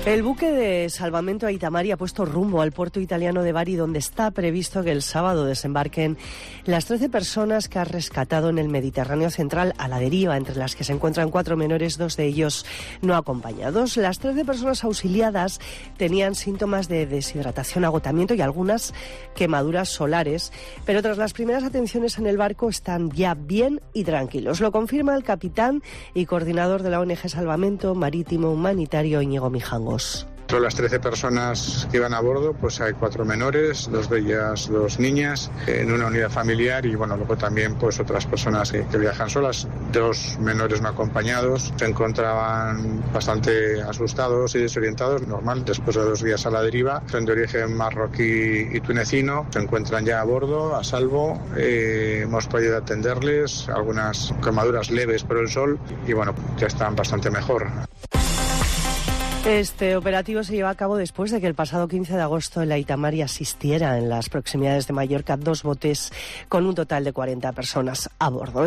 El buque de salvamento Aita Mari ha puesto rumbo al puerto italiano de Bari, donde está previsto que el sábado desembarquen las 13 personas que ha rescatado en el Mediterráneo central a la deriva, entre las que se encuentran 4 menores, 2 de ellos no acompañados. Las 13 personas auxiliadas tenían síntomas de deshidratación, agotamiento y algunas quemaduras solares, pero tras las primeras atenciones en el barco están ya bien y tranquilos. Lo confirma el capitán y coordinador de la ONG Salvamento Marítimo Humanitario, Íñigo Mijangos. Son las 13 personas que iban a bordo, pues hay 4 menores, 2 de ellas 2 niñas, en una unidad familiar y luego también pues otras personas que viajan solas, 2 menores no acompañados. Se encontraban bastante asustados y desorientados, normal, después de 2 días a la deriva. Son de origen marroquí y tunecino, se encuentran ya a bordo, a salvo. Hemos podido atenderles, algunas quemaduras leves por el sol y ya están bastante mejor. Este operativo se lleva a cabo después de que el pasado 15 de agosto el Aita Mari asistiera en las proximidades de Mallorca 2 botes con un total de 40 personas a bordo.